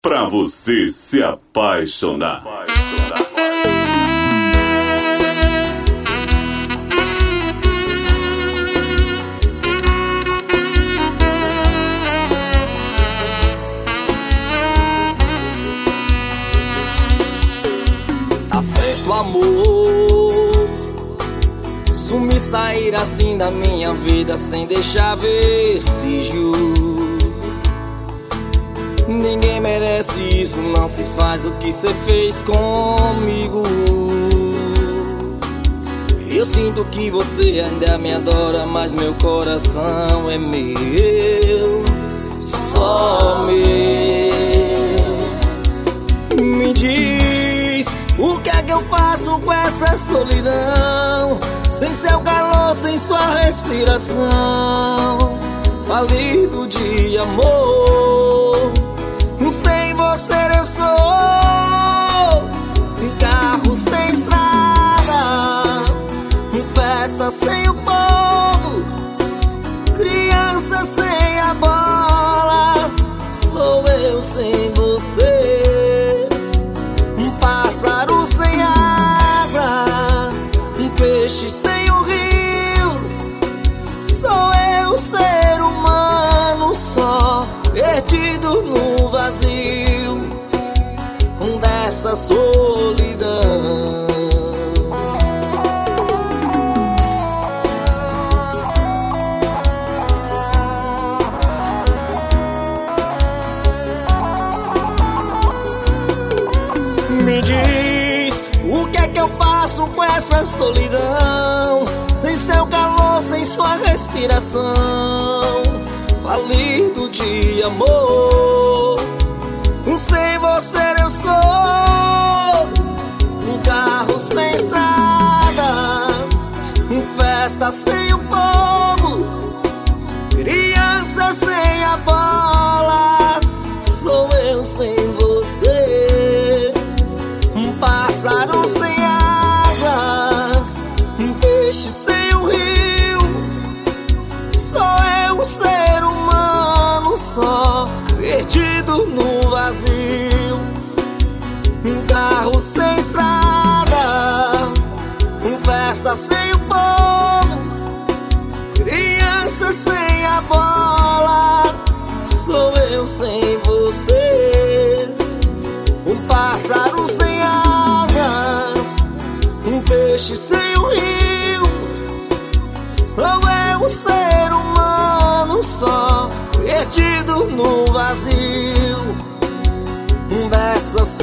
Pra você se apaixonar. Tá certo, amor, sumir, sair assim da minha vida sem deixar vestígios. Ninguém merece isso, não se faz o que cê fez comigo. Eu sinto que você ainda me adora, mas meu coração é meu, só meu. Me diz, o que é que eu faço com essa solidão? Sem seu calor, sem sua respiração, falido de amor. Sem você eu sou um carro sem estrada, festa sem o povo, criança sem a bola. Sou eu sem você, um pássaro sem asas, um peixe sem o rio. Sou eu, ser humano só, perdido no vazio, dessa solidão. Me diz, o que é que eu faço com essa solidão? Sem seu calor, sem sua respiração, falido de amor. Sem você eu sou um carro sem estrada, festa sem o povo, criança sem a bola. Sou eu sem você, um pássaro sem asas, um peixe sem o rio. Sou eu, ser humano só, perdido no vazio, um carro sem estrada, festa sem o povo, criança sem a bola. Sou eu sem você, um pássaro sem asas, um peixe sem o rio. Sou eu, ser humano só, perdido no vazio, dessa